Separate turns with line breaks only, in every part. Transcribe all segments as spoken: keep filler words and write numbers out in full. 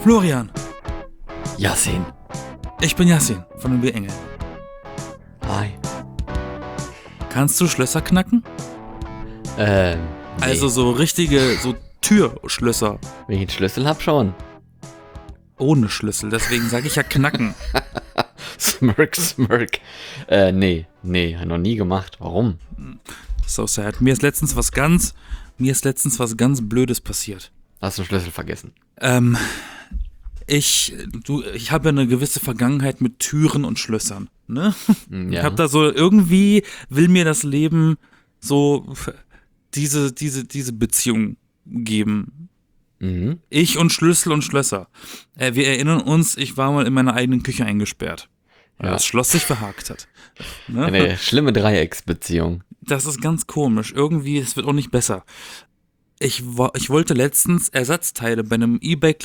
Florian,
Yassin.
ich bin Yassin von den B-Engel.
Hi.
Kannst du Schlösser knacken?
Ähm, nee.
Also so richtige, so Türschlösser.
Wenn ich einen Schlüssel hab, schon.
Ohne Schlüssel, deswegen sage ich ja knacken.
Smirk, smirk. Äh, nee, nee, noch nie gemacht. Warum?
So sad. Mir ist letztens was ganz, mir ist letztens was ganz Blödes passiert.
Hast du einen Schlüssel vergessen?
Ähm, ich, du, ich habe eine gewisse Vergangenheit mit Türen und Schlössern, ne?
Ja.
Ich habe da so, irgendwie will mir das Leben so diese, diese, diese Beziehung geben.
Mhm.
Ich und Schlüssel und Schlösser. Äh, wir erinnern uns, ich war mal in meiner eigenen Küche eingesperrt, weil
Ja.
das Schloss sich verhakt hat. Ne?
Eine schlimme Dreiecksbeziehung.
Das ist ganz komisch. Irgendwie, es wird auch nicht besser. Ich, wo- ich wollte letztens Ersatzteile bei einem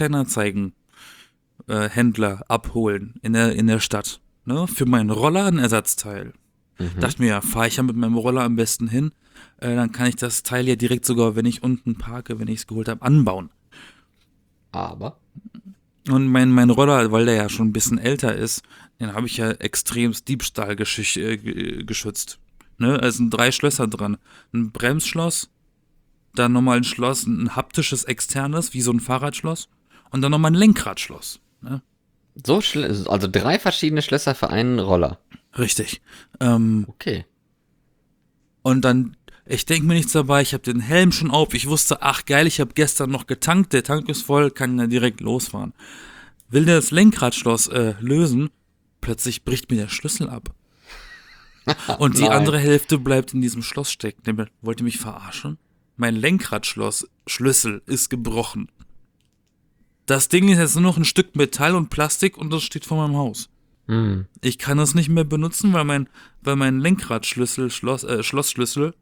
eBay-Kleinanzeigen-Händler abholen in der, in der Stadt. Ne? Für meinen Roller ein Ersatzteil.
Mhm.
Dachte mir, ja, fahre ich ja mit meinem Roller am besten hin. Äh, dann kann ich das Teil ja direkt sogar, wenn ich unten parke, wenn ich es geholt habe, anbauen.
Aber?
Und mein, mein Roller, weil der ja schon ein bisschen älter ist, den habe ich ja extremst Diebstahl geschüch- äh, ge- geschützt. Ne? Es sind drei Schlösser dran. Ein Bremsschloss, dann nochmal ein Schloss, ein haptisches externes, wie so ein Fahrradschloss. Und dann nochmal ein Lenkradschloss. Ne?
So schl- also drei verschiedene Schlösser für einen Roller.
Richtig. Ähm,
Okay.
und dann, ich denke mir nichts dabei, ich habe den Helm schon auf. Ich wusste, ach geil, ich habe gestern noch getankt, der Tank ist voll, kann ja direkt losfahren. Will der das Lenkradschloss äh, lösen, plötzlich bricht mir der Schlüssel ab. Und die
Nein.
andere Hälfte bleibt in diesem Schloss stecken. Der wollte mich verarschen? Mein Lenkradschloss, Schlüssel ist gebrochen. Das Ding ist jetzt nur noch ein Stück Metall und Plastik und das steht vor meinem Haus.
Hm.
Ich kann es nicht mehr benutzen, weil mein, weil mein Lenkradschlüssel, Schloss, äh, Schlossschlüssel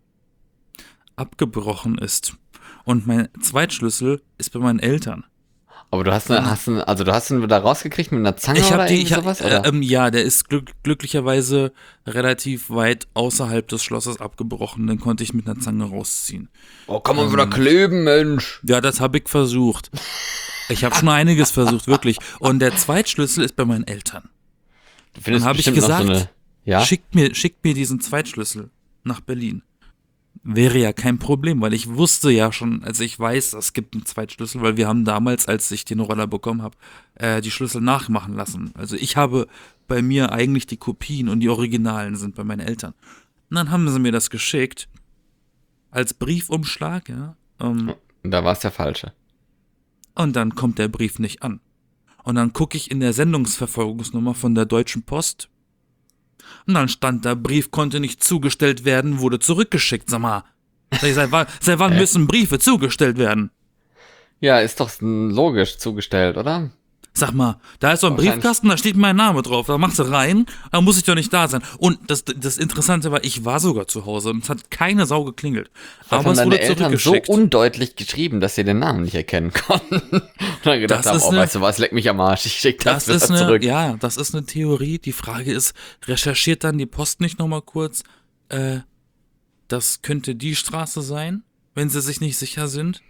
abgebrochen ist. Und mein Zweitschlüssel ist bei meinen Eltern.
Aber du hast, eine, hast eine, also du hast ihn da rausgekriegt mit einer Zange
Ich
oder
habe die,
irgendwie
ich hab,
sowas?
äh,
Oder?
ähm, ja, der ist glück, glücklicherweise relativ weit außerhalb des Schlosses abgebrochen. Den konnte ich mit einer Zange rausziehen.
Oh, kann man wieder kleben, Mensch.
Ja, das habe ich versucht. Ich habe schon einiges versucht, wirklich. Und der Zweitschlüssel ist bei meinen Eltern.
Du findest
Dann hab ich
bestimmt noch
gesagt,
so eine, ja?
Schickt mir, schickt mir diesen Zweitschlüssel nach Berlin. Wäre ja kein Problem, weil ich wusste ja schon, also ich weiß, es gibt einen Zweitschlüssel, weil wir haben damals, als ich den Roller bekommen habe, äh, die Schlüssel nachmachen lassen. Also ich habe bei mir eigentlich die Kopien und die Originalen sind bei meinen Eltern. Und dann haben sie mir das geschickt, als Briefumschlag, ja. Ähm,
Da war es der falsche.
und dann kommt der Brief nicht an. Und dann gucke ich in der Sendungsverfolgungsnummer von der Deutschen Post. Und dann stand da, Brief konnte nicht zugestellt werden, wurde zurückgeschickt. Sag mal, sag ich, seit wann, seit wann müssen Briefe zugestellt werden?
Ja, ist doch logisch zugestellt, oder?
Sag mal, da ist so ein
Wahrscheinlich.
Briefkasten, da steht mein Name drauf. Da machst du rein, da muss ich doch nicht da sein. Und das, das Interessante war, ich war sogar zu Hause und es hat keine Sau geklingelt.
Das
Aber
haben
es
deine
wurde
Eltern so
zurückgeschickt.
undeutlich geschrieben, dass sie den Namen nicht erkennen konnten. Und dann gedacht
Das
haben,
ist
oh,
eine-
weißt du was, leck mich am Arsch, ich schick das,
Das ist
wieder
eine,
zurück.
ja, das ist eine Theorie. Die Frage ist, recherchiert dann die Post nicht nochmal kurz, äh, das könnte die Straße sein, wenn sie sich nicht sicher sind?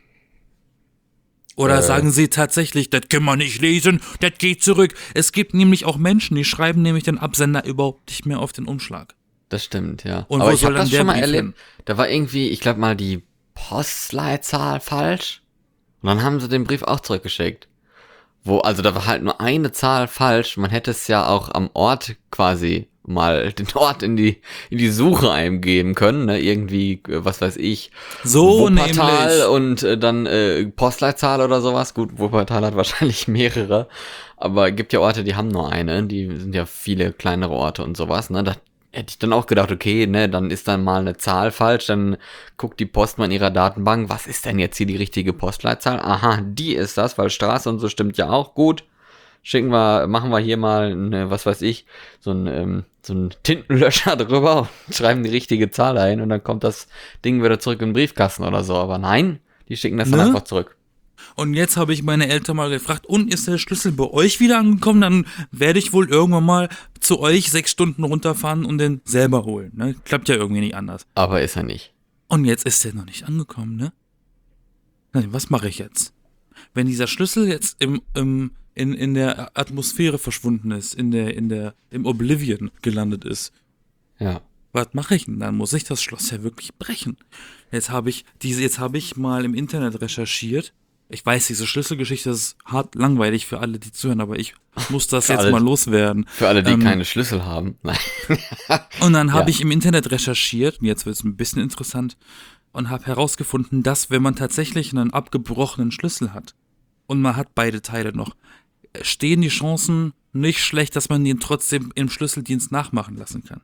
Oder
Äh.
sagen sie tatsächlich, das können wir nicht lesen, das geht zurück. Es gibt nämlich auch Menschen, die schreiben nämlich den Absender überhaupt nicht mehr auf den Umschlag.
Das stimmt, ja.
Und
Aber
wo
ich
soll
habe
dann
das
der
schon mal
Brief
erlebt.
hin?
Da war irgendwie, ich glaube mal, die Postleitzahl falsch. Und dann haben sie den Brief auch zurückgeschickt. Wo, also da war halt nur eine Zahl falsch. Man hätte es ja auch am Ort quasi mal den Ort in die, in die Suche eingeben können, ne? Irgendwie, äh, was weiß ich.
So
Wuppertal
nämlich.
und äh, dann äh, Postleitzahl oder sowas. Gut, Wuppertal hat wahrscheinlich mehrere. Aber gibt ja Orte, die haben nur eine. Die sind ja viele kleinere Orte und sowas, ne? Da hätte ich dann auch gedacht, okay, ne, dann ist dann mal eine Zahl falsch, dann guckt die Post mal in ihrer Datenbank, was ist denn jetzt hier die richtige Postleitzahl? Aha, die ist das, weil Straße und so stimmt ja auch, gut. Schicken wir, machen wir hier mal, eine, was weiß ich, so ein, ähm, so ein Tintenlöscher drüber und schreiben die richtige Zahl ein und dann kommt das Ding wieder zurück in den Briefkasten oder so. Aber nein, die schicken das dann
Ne?
einfach zurück.
Und jetzt habe ich meine Eltern mal gefragt, und ist der Schlüssel bei euch wieder angekommen? Dann werde ich wohl irgendwann mal zu euch sechs Stunden runterfahren und den selber holen. Ne? Klappt ja irgendwie nicht anders.
Aber ist er nicht.
Und jetzt ist der noch nicht angekommen, ne? Na, was mache ich jetzt? wenn dieser Schlüssel jetzt im, im, in, in der Atmosphäre verschwunden ist, in der, in der, im Oblivion gelandet ist,
Ja.
was mache ich denn? Dann muss ich das Schloss ja wirklich brechen. Jetzt habe ich diese, jetzt habe ich mal im Internet recherchiert. Ich weiß, diese Schlüsselgeschichte ist hart langweilig für alle, die zuhören, aber ich muss das
Für
jetzt
alle-
mal loswerden.
Für alle, die
Ähm,
keine Schlüssel haben. Nein.
Und dann habe
Ja.
ich im Internet recherchiert, und jetzt wird es ein bisschen interessant, und habe herausgefunden, dass wenn man tatsächlich einen abgebrochenen Schlüssel hat und man hat beide Teile noch, stehen die Chancen nicht schlecht, dass man ihn trotzdem im Schlüsseldienst nachmachen lassen kann.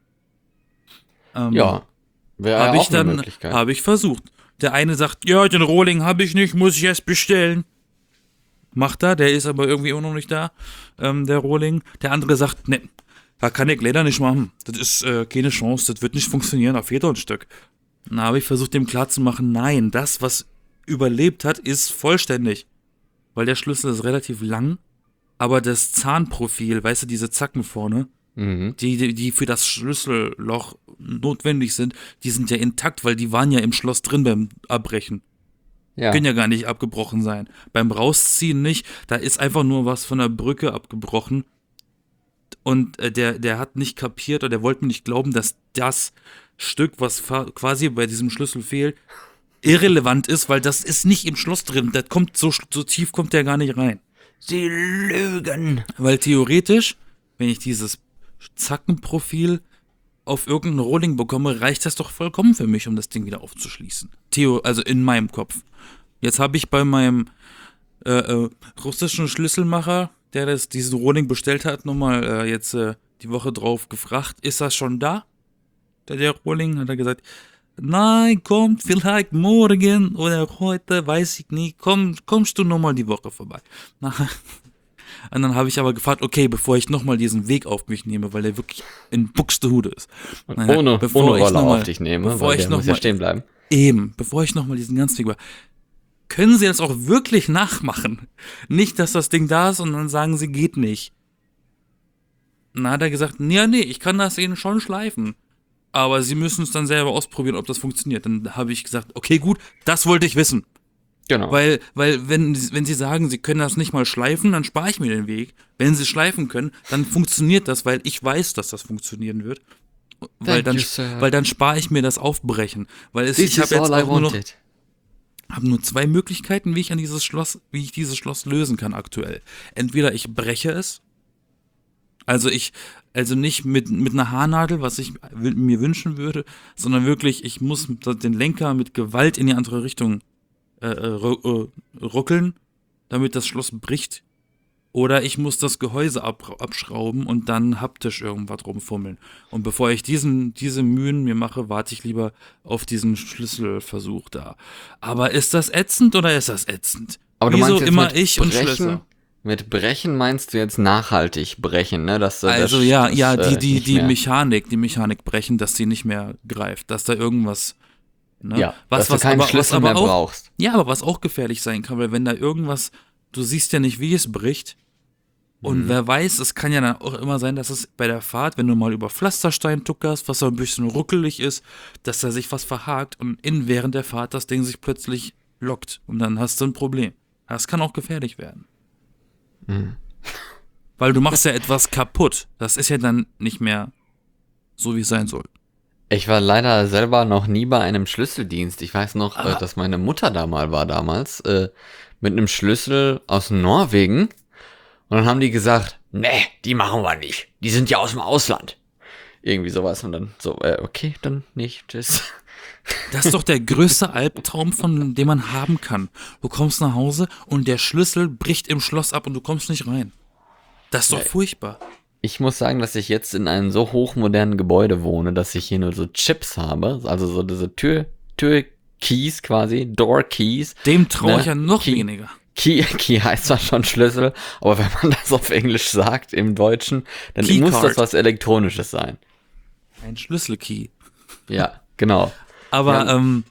Ähm,
Ja. Wäre
Habe
ja
ich
auch eine
dann,
Möglichkeit.
habe ich versucht. Der eine sagt, ja, den Rohling habe ich nicht, muss ich erst bestellen. Macht er, der ist aber irgendwie immer noch nicht da, ähm, der Rohling. Der andere sagt, ne, da kann ich leider nicht machen. Das ist äh, keine Chance, das wird nicht funktionieren, da fehlt doch ein Stück. Dann habe ich versucht, dem klarzumachen, nein, das, was überlebt hat, ist vollständig. Weil der Schlüssel ist relativ lang, aber das Zahnprofil, weißt du, diese Zacken vorne,
Mhm.
die, die, die für das Schlüsselloch notwendig sind, die sind ja intakt, weil die waren ja im Schloss drin beim Abbrechen.
Ja.
Können ja gar nicht abgebrochen sein. Beim Rausziehen nicht, da ist einfach nur was von der Brücke abgebrochen. Und äh, der, der hat nicht kapiert oder der wollte mir nicht glauben, dass das Stück, was fa- quasi bei diesem Schlüssel fehlt, irrelevant ist, weil das ist nicht im Schloss drin. Das kommt so, so tief kommt der gar nicht rein.
Sie lügen.
Weil theoretisch, wenn ich dieses Zackenprofil auf irgendeinen Rohling bekomme, reicht das doch vollkommen für mich, um das Ding wieder aufzuschließen. Theo, also in meinem Kopf. Jetzt habe ich bei meinem äh, äh, russischen Schlüsselmacher, der das, diesen Rohling bestellt hat, nochmal äh, jetzt äh, die Woche drauf gefragt, ist das schon da? Der, der Rohling hat er gesagt, nein, kommt vielleicht morgen oder heute, weiß ich nicht, komm, kommst du nochmal die Woche vorbei. Na, und dann habe ich aber gefragt, okay, bevor ich nochmal diesen Weg auf mich nehme, weil der wirklich in Buxtehude ist.
Und
Nein,
ohne,
bevor
ohne
ich
Roller
noch mal-
auf dich nehme,
bevor
weil
ich
der
noch
muss ja
mal-
stehen bleiben.
Eben, bevor ich nochmal diesen ganzen Weg war, können Sie das auch wirklich nachmachen? Nicht, dass das Ding da ist und dann sagen Sie, geht nicht. Dann hat er gesagt, ja, nee, ich kann das Ihnen schon schleifen. Aber Sie müssen es dann selber ausprobieren, ob das funktioniert. Dann habe ich gesagt, okay, gut, das wollte ich wissen.
Genau.
Weil, weil wenn, wenn Sie sagen, Sie können das nicht mal schleifen, dann spare ich mir den Weg. Wenn Sie es schleifen können, dann funktioniert das, weil ich weiß, dass das funktionieren wird. Weil
Thank
dann,
you, sir.
weil dann spare ich mir das Aufbrechen. Weil es,
This
ich habe
is
jetzt
all I
auch nur noch,
wanted.
habe nur zwei Möglichkeiten, wie ich an dieses Schloss, wie ich dieses Schloss lösen kann aktuell. Entweder ich breche es, also ich, also nicht mit, mit einer Haarnadel, was ich w- mir wünschen würde, sondern wirklich, ich muss den Lenker mit Gewalt in die andere Richtung äh, äh, ru- äh, ruckeln, damit das Schloss bricht. Oder ich muss das Gehäuse ab, abschrauben und dann haptisch irgendwas rumfummeln. Und bevor ich diesen, diese Mühen mir mache, warte ich lieber auf diesen Schlüsselversuch da. Aber ist das ätzend oder ist das ätzend?
Aber du
Wieso
meinst jetzt
immer
mit
ich und
brechen,
Schlösser?
Mit brechen meinst du jetzt nachhaltig brechen, ne? Dass, du
Also
das,
ja,
das,
ja, die,
äh,
die,
nicht
die
mehr-
Mechanik, die Mechanik brechen, dass die nicht mehr greift, dass da irgendwas, ne?
Ja,
was,
dass
was
du keinen
aber, was
Schlüssel
aber
mehr
auch,
brauchst.
ja, aber was auch gefährlich sein kann, weil wenn da irgendwas, du siehst ja nicht, wie es bricht. Und
Mhm.
wer weiß, es kann ja dann auch immer sein, dass es bei der Fahrt, wenn du mal über Pflasterstein tuckerst, was so ein bisschen ruckelig ist, dass da sich was verhakt und in während der Fahrt das Ding sich plötzlich lockt. Und dann hast du ein Problem. Das kann auch gefährlich werden.
Mhm.
Weil du machst ja etwas kaputt. Das ist ja dann nicht mehr so, wie es sein soll.
Ich war leider selber noch nie bei einem Schlüsseldienst. Ich weiß noch,
Ah.
äh, dass meine Mutter da mal war damals, äh, mit einem Schlüssel aus Norwegen. Und dann haben die gesagt, nee, die machen wir nicht. Die sind ja aus dem Ausland. Irgendwie sowas. Und dann so, äh, okay, dann nicht. Tschüss.
Das ist doch der größte Albtraum, von dem man haben kann. Du kommst nach Hause und der Schlüssel bricht im Schloss ab und du kommst nicht rein. Das ist doch
Nee.
furchtbar.
Ich muss sagen, dass ich jetzt in einem so hochmodernen Gebäude wohne, dass ich hier nur so Chips habe. Also so diese Tür, Tür-Keys quasi, Door-Keys.
Dem traue
Ne?
ich ja noch
Key-
weniger.
Key, Key heißt zwar schon Schlüssel, aber wenn man das auf Englisch sagt, im Deutschen, dann muss
Keycard.
das was Elektronisches sein.
Ein Schlüsselkey.
Ja, genau.
Aber
Ja.
ähm,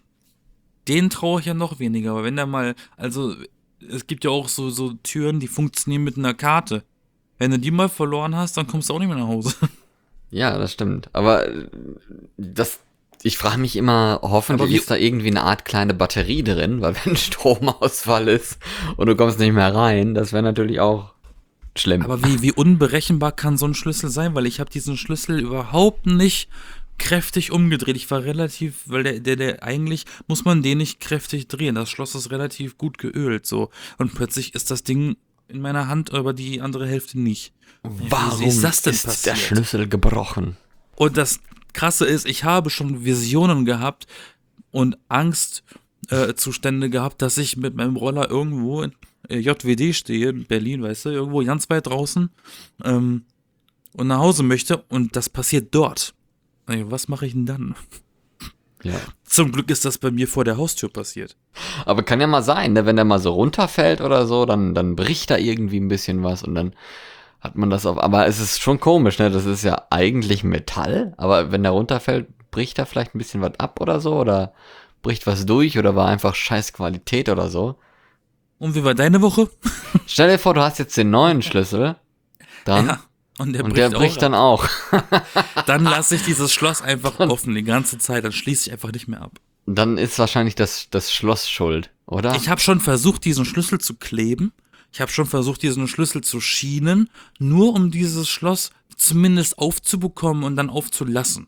den traue ich ja noch weniger. Aber wenn da mal, also es gibt ja auch so, so Türen, die funktionieren mit einer Karte. Wenn du die mal verloren hast, dann kommst du auch nicht mehr nach Hause.
Ja, das stimmt. Aber äh, das Ich frage mich immer, hoffentlich
wie-
ist da irgendwie eine Art kleine Batterie drin, weil wenn Stromausfall ist und du kommst nicht mehr rein, das wäre natürlich auch schlimm.
Aber wie, wie unberechenbar kann so ein Schlüssel sein? Weil ich habe diesen Schlüssel überhaupt nicht kräftig umgedreht. Ich war relativ, weil der, der, der, eigentlich muss man den nicht kräftig drehen. Das Schloss ist relativ gut geölt, so. Und plötzlich ist das Ding in meiner Hand, aber die andere Hälfte nicht.
Warum
Wie ist das denn
ist
passiert?
der Schlüssel gebrochen?
Und das Krasse ist, ich habe schon Visionen gehabt und Angstzustände äh, Zustände gehabt, dass ich mit meinem Roller irgendwo in äh, J W D stehe, in Berlin, weißt du, irgendwo ganz weit draußen ähm, und nach Hause möchte und das passiert dort. Ey, was mache ich denn dann?
Ja.
Zum Glück ist das bei mir vor der Haustür passiert.
Aber kann ja mal sein, ne? Wenn der mal so runterfällt oder so, dann, dann bricht da irgendwie ein bisschen was und dann hat man das auf. Aber es ist schon komisch, ne? Das ist ja eigentlich Metall, aber wenn der runterfällt, bricht da vielleicht ein bisschen was ab oder so oder bricht was durch oder war einfach scheiß Qualität oder so.
Und wie war deine Woche?
Stell dir vor, du hast jetzt den neuen Schlüssel, dann
Ja, und der
und
bricht,
der bricht
auch
dann
ab.
auch.
Dann lasse ich dieses Schloss einfach offen die ganze Zeit, dann schließe ich einfach nicht mehr ab.
Dann ist wahrscheinlich das, das Schloss schuld, oder?
Ich habe schon versucht, diesen Schlüssel zu kleben. Ich habe schon versucht, diesen Schlüssel zu schienen, nur um dieses Schloss zumindest aufzubekommen und dann aufzulassen.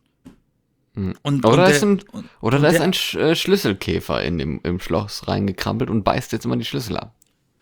Und,
Oder
und
ist ein,
und-
oder
und
da ist
der-
ein Sch äh, Schlüsselkäfer in dem, im Schloss reingekrabbelt und beißt jetzt immer die Schlüssel ab.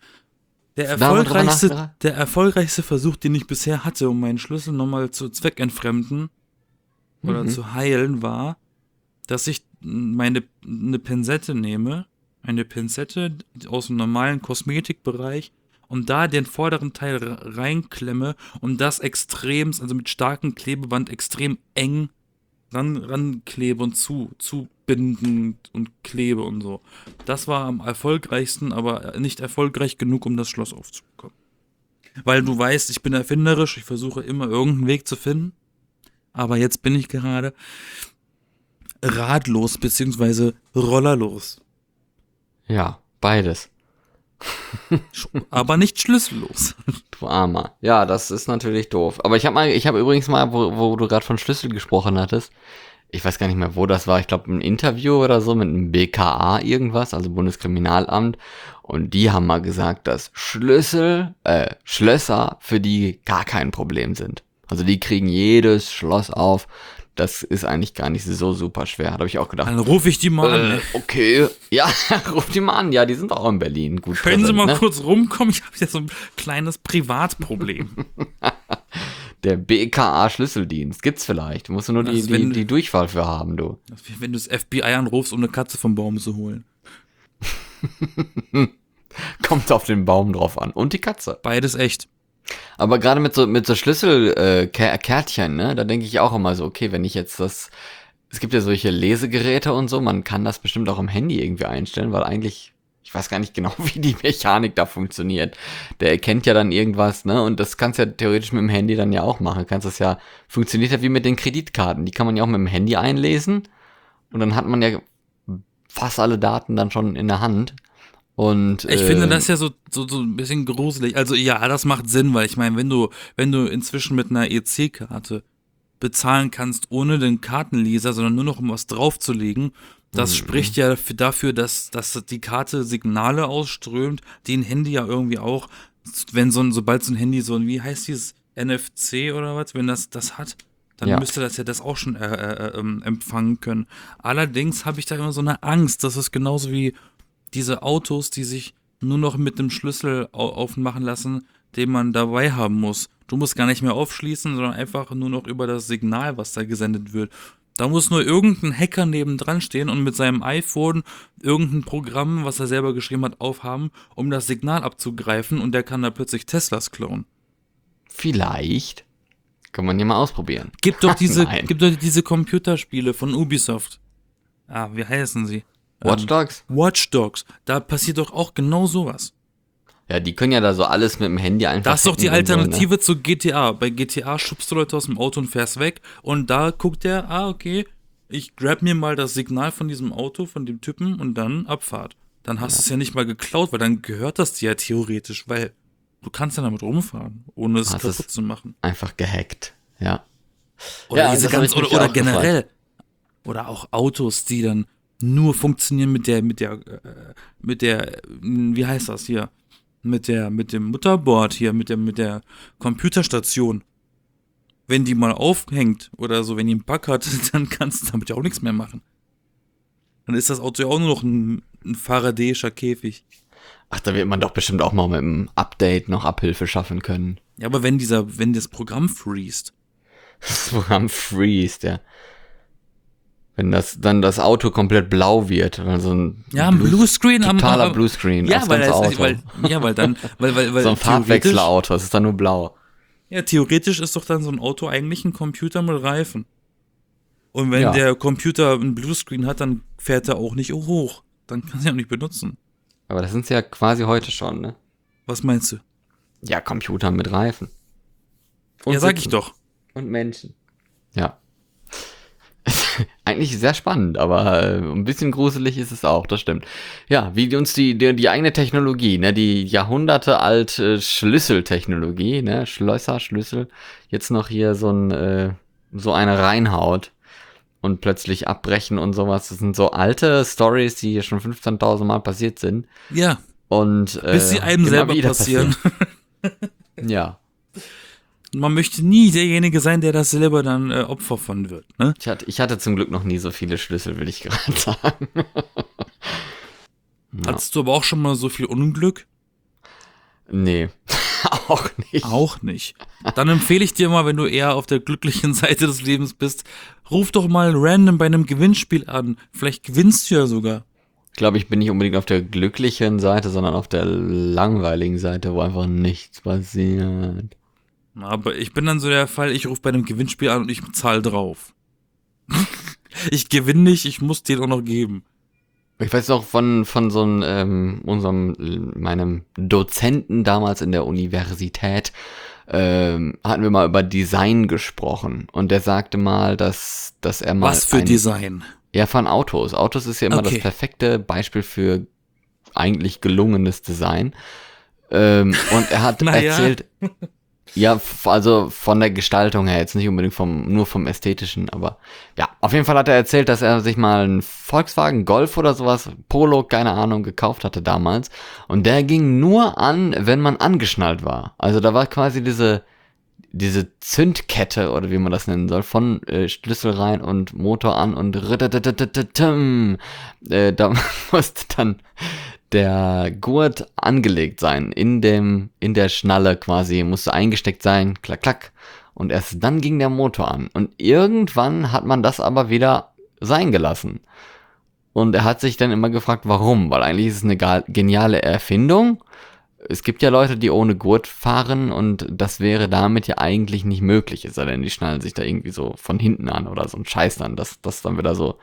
Der
Da haben wir drüber
erfolgreichste,
nachgedacht?
der erfolgreichste Versuch, den ich bisher hatte, um meinen Schlüssel nochmal zu zweckentfremden oder
Mhm.
zu heilen, war, dass ich meine eine Pinzette nehme, eine Pinzette aus dem normalen Kosmetikbereich und da den vorderen Teil re- reinklemme und das extrem, also mit starkem Klebeband extrem eng ran, ranklebe und zu, zubinden und klebe und so. Das war am erfolgreichsten, aber nicht erfolgreich genug, um das Schloss aufzubekommen. Weil du weißt, ich bin erfinderisch, ich versuche immer irgendeinen Weg zu finden. Aber jetzt bin ich gerade radlos beziehungsweise rollerlos.
Ja, beides.
Sch- Aber nicht schlüssellos.
Du Armer. Ja, das ist natürlich doof. Aber ich habe mal, ich habe übrigens mal, wo, wo du gerade von Schlüssel gesprochen hattest, ich weiß gar nicht mehr, wo das war, ich glaube ein Interview oder so mit einem B K A irgendwas, also Bundeskriminalamt. Und die haben mal gesagt, dass Schlüssel, äh, Schlösser für die gar kein Problem sind. Also die kriegen jedes Schloss auf. Das ist eigentlich gar nicht so super schwer. Da habe ich auch gedacht.
Dann rufe ich die mal an.
Äh, okay, ja, ruf die mal an. Ja, die sind auch in Berlin. Gut
Können Sie
präsent,
mal
ne?
kurz rumkommen? Ich habe jetzt so ein kleines Privatproblem.
Der B K A-Schlüsseldienst gibt's vielleicht. Musst du nur die,
Also
die,
wenn-
die Durchwahl für haben, du.
Das ist wie wenn du das F B I anrufst, um eine Katze vom Baum zu holen.
Kommt auf den Baum drauf an. Und die Katze.
Beides echt.
Aber gerade mit so, mit so Schlüsselkärtchen, ne, da denke ich auch immer so, okay, wenn ich jetzt das, es gibt ja solche Lesegeräte und so, man kann das bestimmt auch im Handy irgendwie einstellen, weil eigentlich, ich weiß gar nicht genau, wie die Mechanik da funktioniert. Der erkennt ja dann irgendwas, ne, und das kannst ja theoretisch mit dem Handy dann ja auch machen. Kannst das ja, funktioniert ja wie mit den Kreditkarten, die kann man ja auch mit dem Handy einlesen und dann hat man ja fast alle Daten dann schon in der Hand. Und,
Ich
äh,
finde das ja so, so, so ein bisschen gruselig. Also ja, das macht Sinn, weil ich meine, wenn du, wenn du inzwischen mit einer E C-Karte bezahlen kannst, ohne den Kartenleser, sondern nur noch um was draufzulegen, das
Mhm.
spricht ja dafür- dafür, dass, dass die Karte Signale ausströmt, die ein Handy ja irgendwie auch, wenn so ein, sobald so ein Handy so ein, wie heißt dieses N F C oder was, wenn das das hat, dann
Ja.
müsste das ja das auch schon äh, äh, ähm, empfangen können. Allerdings habe ich da immer so eine Angst, das ist genauso wie diese Autos, die sich nur noch mit dem Schlüssel au- aufmachen lassen, den man dabei haben muss. Du musst gar nicht mehr aufschließen, sondern einfach nur noch über das Signal, was da gesendet wird. Da muss nur irgendein Hacker nebendran stehen und mit seinem iPhone irgendein Programm, was er selber geschrieben hat, aufhaben, um das Signal abzugreifen und der kann da plötzlich Teslas klauen.
vielleicht kann man ja mal ausprobieren.
Gibt doch diese,
Nein.
gibt doch diese Computerspiele von Ubisoft. Ah, wie heißen sie?
Watch Dogs?
Ähm, Watch Dogs. Da passiert doch auch genau sowas.
Ja, die können ja da so alles mit dem Handy einfach.
Das ist doch die
hacken und so, ne?
Alternative zu G T A. Bei G T A schubst du Leute aus dem Auto und fährst weg. Und da guckt der, ah, okay, ich grab mir mal das Signal von diesem Auto, von dem Typen und dann Abfahrt. Dann hast du es ja nicht mal geklaut, weil dann gehört das dir ja theoretisch, weil du kannst ja damit rumfahren, ohne es
Hast
kaputt
es-
zu machen.
Einfach gehackt. Ja.
Oder
Ja,
diese
das hab
ganz,
ich
oder,
mich
oder
auch gefragt.
generell. Oder auch Autos, die dann nur funktionieren mit der, mit der, äh, mit der, wie heißt das hier? Mit der, mit dem Mutterboard hier, mit der, mit der Computerstation. Wenn die mal aufhängt oder so, wenn die einen Bug hat, dann kannst du damit ja auch nichts mehr machen. Dann ist das Auto ja auch nur noch ein, ein faradäischer Käfig.
Ach, da wird man doch bestimmt auch mal mit einem Update noch Abhilfe schaffen können.
Ja, aber wenn dieser, wenn das Programm freest.
Das Programm freest, ja. Wenn das dann das Auto komplett blau wird, also ein
Ja, ein Bluescreen am
totaler
am-
Bluescreen,
Ja,
aufs
weil,
ganze
das,
Auto.
weil ja, weil dann, weil, weil, weil
So ein
theoretisch,
Farbwechselauto, es ist dann nur blau.
ja, theoretisch ist doch dann so ein Auto eigentlich ein Computer mit Reifen. Und wenn
Ja.
der Computer einen Bluescreen hat, dann fährt er auch nicht hoch. Dann kann er auch nicht benutzen.
Aber das sind ja quasi heute schon, ne?
Was meinst du?
Ja, Computer mit Reifen.
Ja, sag ich
Sitzen.
doch.
Und Menschen. Ja. Eigentlich sehr spannend, aber äh, ein bisschen gruselig ist es auch, das stimmt. Ja, wie uns die, die, die eigene Technologie, ne, die jahrhundertealte Schlüsseltechnologie, ne, Schlösser, Schlüssel, jetzt noch hier so ein, äh, so eine reinhaut und plötzlich abbrechen und sowas. Das sind so alte Stories, die hier schon fünfzehntausend Mal passiert sind.
Ja,
Und, äh,
bis sie einem
immer
selber
wieder
passieren.
Ja.
Man möchte nie derjenige sein, der das selber dann äh, Opfer von wird, ne?
Ich hatte, ich hatte zum Glück noch nie so viele Schlüssel, will ich gerade sagen. Ja.
Hattest du aber auch schon mal so viel Unglück?
Nee, auch nicht.
Auch nicht. Dann empfehle ich dir mal, wenn du eher auf der glücklichen Seite des Lebens bist, ruf doch mal random bei einem Gewinnspiel an. Vielleicht gewinnst du ja sogar.
Ich glaube, ich bin nicht unbedingt auf der glücklichen Seite, sondern auf der langweiligen Seite, wo einfach nichts passiert.
Aber ich bin dann so der Fall, ich rufe bei einem Gewinnspiel an und ich zahle drauf. Ich gewinne nicht, ich muss dir auch noch geben.
Ich weiß noch von, von so einem, ähm, unserem, meinem Dozenten damals in der Universität, ähm, hatten wir mal über Design gesprochen. Und der sagte mal, dass, dass er mal.
Was für
ein,
Design?
Ja, von Autos. Autos ist ja immer
Okay.
das perfekte Beispiel für eigentlich gelungenes Design. Ähm, und er hat
Na ja.
erzählt, ja, f- also von der Gestaltung her, jetzt nicht unbedingt vom, nur vom Ästhetischen, aber ja, auf jeden Fall hat er erzählt, dass er sich mal einen Volkswagen Golf oder sowas, Polo, keine Ahnung, gekauft hatte damals. Und der ging nur an, wenn man angeschnallt war. Also da war quasi diese, diese Zündkette oder wie man das nennen soll, von äh, Schlüssel rein und Motor an und rittertittitim. äh, da musste dann der Gurt angelegt sein, in dem, in der Schnalle quasi, musste eingesteckt sein, klack, klack. Und erst dann ging der Motor an. Und irgendwann hat man das aber wieder sein gelassen. Und er hat sich dann immer gefragt, warum? Weil eigentlich ist es eine ga- geniale Erfindung. Es gibt ja Leute, die ohne Gurt fahren und das wäre damit ja eigentlich nicht möglich, es sei denn, die schnallen sich da irgendwie so von hinten an oder so ein Scheiß dann, dass das dann wieder so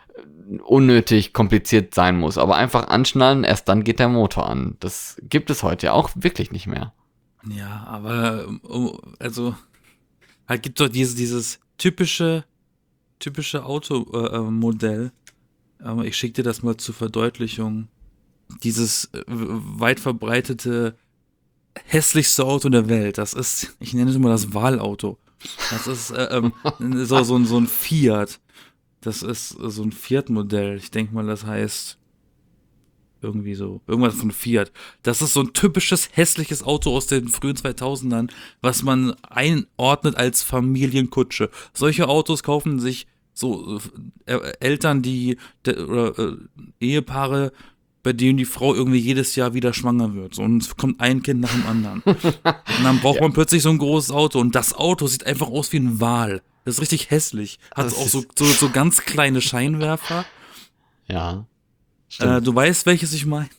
unnötig kompliziert sein muss. Aber einfach anschnallen, erst dann geht der Motor an. Das gibt es heute ja auch wirklich nicht mehr.
Ja, aber oh, also halt gibt doch dieses, dieses typische, typische Automodell. Äh, Modell. Aber ich schicke dir das mal zur Verdeutlichung. Dieses äh, weit verbreitete, hässlichste Auto der Welt. Das ist, ich nenne es immer das Wahlauto. Das ist äh, ähm, so, so, ein- so ein Fiat. Das ist so ein Fiat-Modell. Ich denke mal, das heißt irgendwie so, irgendwas von Fiat. Das ist so ein typisches hässliches Auto aus den frühen zweitausendern, was man einordnet als Familienkutsche. Solche Autos kaufen sich so äh, Eltern, die de, oder äh, Ehepaare, bei denen die Frau irgendwie jedes Jahr wieder schwanger wird. So, und es kommt ein Kind nach dem anderen. Und dann braucht man plötzlich so ein großes Auto. Und das Auto sieht einfach aus wie ein Wal. Das ist richtig hässlich. Hat
Das
auch so,
ist-
so, so ganz kleine Scheinwerfer.
Ja.
Äh, du weißt, welches ich meine?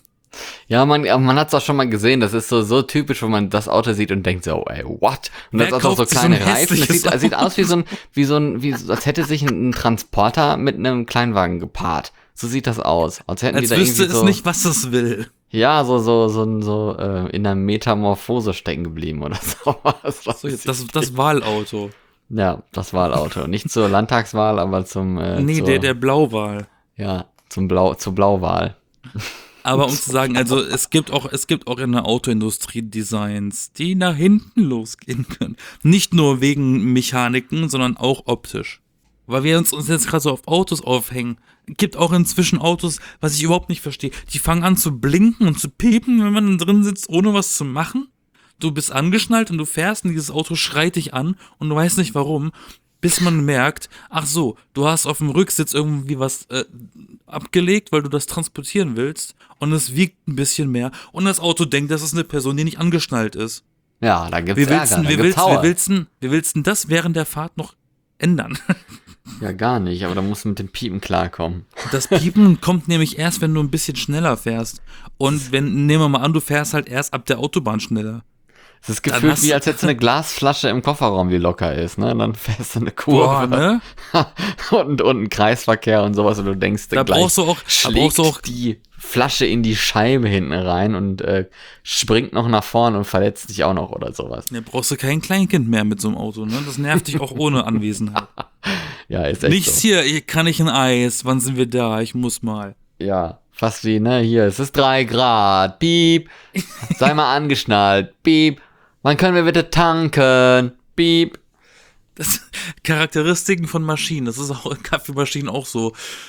Ja, man, ja, man hat es auch schon mal gesehen. Das ist so, so typisch, wenn man das Auto sieht und denkt so, ey, what? Und
Wer
das hat auch so
kauft sich so ein
kleine Reifen. Das
hässliches
sieht, das sieht aus wie so ein, wie so ein, wie, als hätte sich ein, ein Transporter mit einem Kleinwagen gepaart. So sieht das aus. Als hätten
Als
die da
wüsste
irgendwie
es
so,
nicht, was es will.
ja, so, so, so, so, äh, in der Metamorphose stecken geblieben oder sowas.
So, jetzt das, das Wahlauto.
Ja, das Wahlauto. Nicht zur Landtagswahl, aber zum, äh,
Nee,
zur,
der, der Blauwal.
ja, zum Blau, zur Blauwahl.
Aber um zu sagen, also es gibt auch, es gibt auch in der Autoindustrie Designs, die nach hinten losgehen können. Nicht nur wegen Mechaniken, sondern auch optisch. weil wir uns, uns jetzt gerade so auf Autos aufhängen. Gibt auch inzwischen Autos, was ich überhaupt nicht verstehe. Die fangen an zu blinken und zu piepen, wenn man drin sitzt, ohne was zu machen. Du bist angeschnallt und du fährst und dieses Auto schreit dich an und du weißt nicht warum, bis man merkt, ach so, du hast auf dem Rücksitz irgendwie was äh, abgelegt, weil du das transportieren willst und es wiegt ein bisschen mehr und das Auto denkt, das ist eine Person, die nicht angeschnallt ist.
Ja, da gibt's
Wie willst
Ärger,
denn,
da
wie
gibt's
willst,
Hauer.
wie willst, denn- wie willst denn das während der Fahrt noch ändern?
Ja, gar nicht, aber da musst du mit dem Piepen klarkommen.
Das Piepen kommt nämlich erst, wenn du ein bisschen schneller fährst. Und wenn, nehmen wir mal an, du fährst halt erst ab der Autobahn schneller.
Es ist
Dann
gefühlt
hast
wie,
du-
als hättest du eine Glasflasche im Kofferraum, die locker ist, ne? Und dann fährst du eine Kurve
Boah, ne?
und, und einen Kreisverkehr und sowas und du denkst,
Da
gleich
brauchst du auch, da
schlägt
brauchst du auch,
die Flasche in die Scheibe hinten rein und äh, springt noch nach vorne und verletzt dich auch noch oder sowas.
ne, brauchst du kein Kleinkind mehr mit so einem Auto, ne? Das nervt dich auch ohne Anwesenheit.
Ja, ist echt
Nichts
so.
hier, hier kann ich ein Eis, wann sind wir da? Ich muss mal.
Ja, fast wie, ne, hier, es ist drei Grad, piep, sei mal angeschnallt, piep, wann können wir bitte tanken, piep.
Das Charakteristiken von Maschinen, das ist auch in Kaffeemaschinen auch so.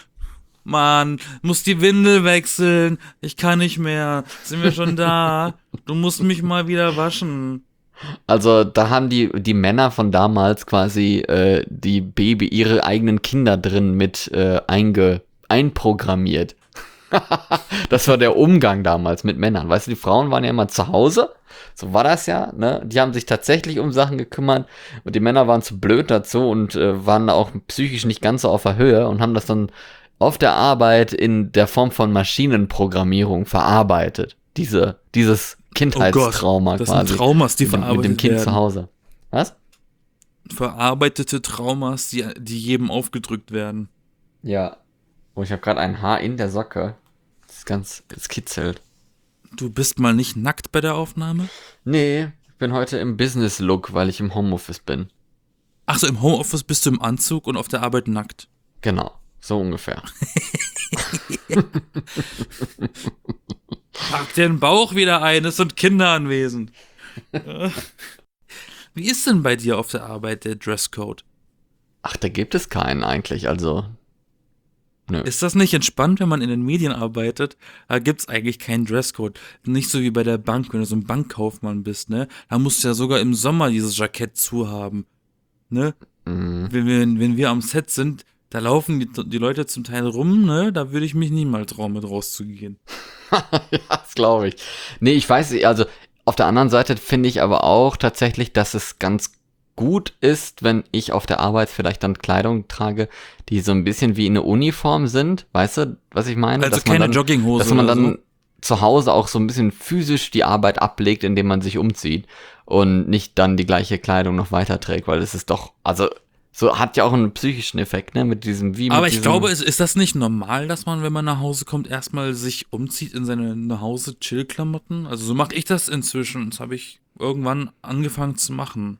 Mann, muss die Windel wechseln, ich kann nicht mehr, sind wir schon da? Du musst mich mal wieder waschen.
Also da haben die, die Männer von damals quasi äh, die Baby, ihre eigenen Kinder drin mit äh, einge, einprogrammiert. Das war der Umgang damals mit Männern. Weißt du, die Frauen waren ja immer zu Hause. So war das ja, ne? Die haben sich tatsächlich um Sachen gekümmert und die Männer waren zu blöd dazu und äh, waren auch psychisch nicht ganz so auf der Höhe und haben das dann auf der Arbeit in der Form von Maschinenprogrammierung verarbeitet. Diese, dieses Kindheitstrauma
Das
quasi.
sind Traumas, die
mit, dem- mit
verarbeitet
dem Kind zu
werden.
Hause. Was?
Verarbeitete Traumas, die, die jedem aufgedrückt werden.
Ja. Oh, ich habe gerade ein Haar in der Socke. Das ist ganz, es kitzelt.
Du bist mal nicht nackt bei der Aufnahme?
Nee, ich bin heute im Business-Look, weil ich im Homeoffice bin.
Ach so, im Homeoffice bist du im Anzug und auf der Arbeit nackt.
Genau, so ungefähr.
Pack den Bauch wieder ein, es sind Kinder anwesend. Wie ist denn bei dir auf der Arbeit der Dresscode?
Ach, da gibt es keinen eigentlich, also. Nö.
Ist das nicht entspannt, wenn man in den Medien arbeitet? Da gibt's eigentlich keinen Dresscode. Nicht so wie bei der Bank, wenn du so ein Bankkaufmann bist, ne? Da musst du ja sogar im Sommer dieses Jackett zuhaben, ne?
Mhm.
Wenn wir, wenn wir am Set sind, da laufen die, die Leute zum Teil rum, ne? Da würde ich mich nie mal trauen, mit rauszugehen.
Ja, das glaube ich. Nee, ich weiß nicht, also auf der anderen Seite finde ich aber auch tatsächlich, dass es ganz gut ist, wenn ich auf der Arbeit vielleicht dann Kleidung trage, die so ein bisschen wie eine Uniform sind. Weißt du, was ich meine?
Also
Dass man
keine
dann,
Jogginghose
dass man
oder
dann
so.
zu Hause auch so ein bisschen physisch die Arbeit ablegt, indem man sich umzieht und nicht dann die gleiche Kleidung noch weiterträgt, weil es ist doch, also so hat ja auch einen psychischen Effekt, ne, mit diesem wie mit
Aber ich
diesem,
glaube, ist, ist das nicht normal, dass man, wenn man nach Hause kommt, erstmal sich umzieht in seine nach Hause Chill-Klamotten? Also so mache ich das inzwischen. Das habe ich irgendwann angefangen zu machen.